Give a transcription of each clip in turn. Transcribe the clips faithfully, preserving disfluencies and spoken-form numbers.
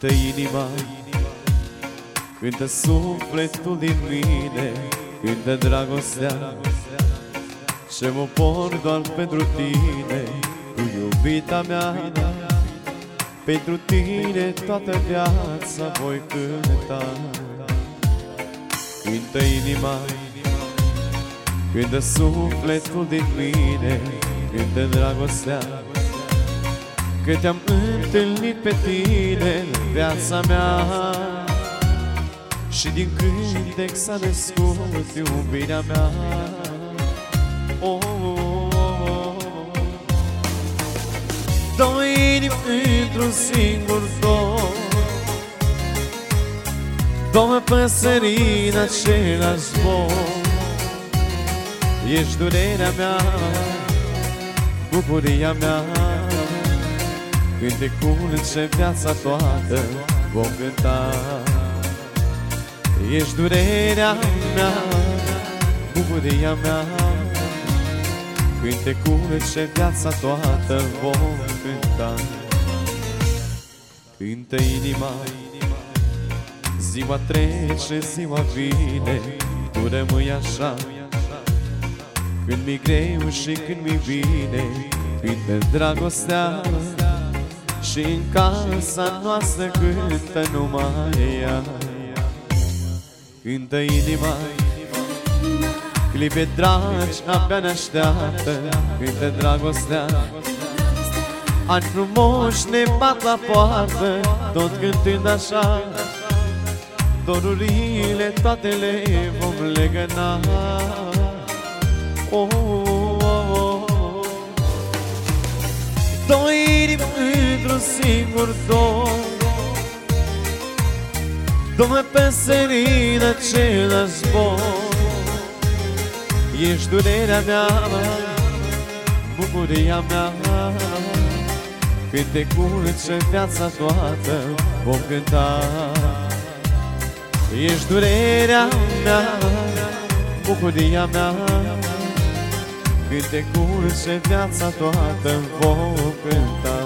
Cântă inima, cântă sufletul din mine, cântă dragostea ce mă por doar pentru tine, tu iubita mea. Pentru tine toată viața voi cânta. Cântă inima, cântă sufletul din mine, cântă dragostea că te-am întâlnit pe tine în viața mea. Și din cântec s-a născut iubirea mea. Oh, oh, oh. Două inimi într-un singur dor, două păsări în același zbor. Ești durerea mea, bucuria mea, cântecul ce viața toată vom cânta. Ești durerea mea, bucuria mea, cântecul ce viața toată vom cânta. Cântă inima, ziua trece, ziua vine, tu rămâi așa. Când mi-e greu și când mi-e bine, cântă dragostea și în casa noastră cântă numai ea. Cântă inima, clipe dragi abia ne-așteaptă, cântă dragostea. Ani frumoși ne bat la poartă, tot cântând așa. Dorurile toate le vom legăna. Oh, oh, oh, oh. Două inimi într-un singur dor, două păsări în același zbor. Ești durerea mea, bucuria mea, cântecul ce viața toată vom cânta. Ești durerea mea, bucuria mea, cântecul ce viața toată vom cânta.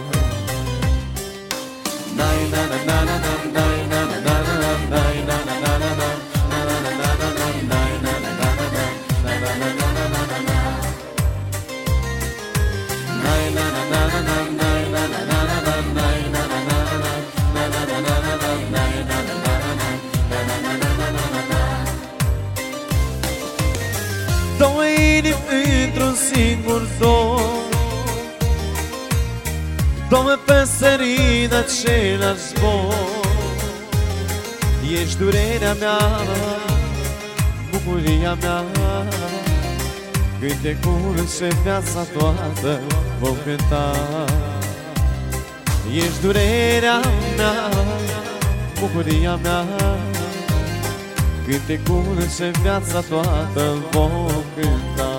Două inimi într-un singur dor, două păsări în același zbor. Ești durerea mea, bucuria mea, cântecul ce viața toată vom cânta. Ești durerea mea, bucuria mea, cântecul ce viața toată vom cânta.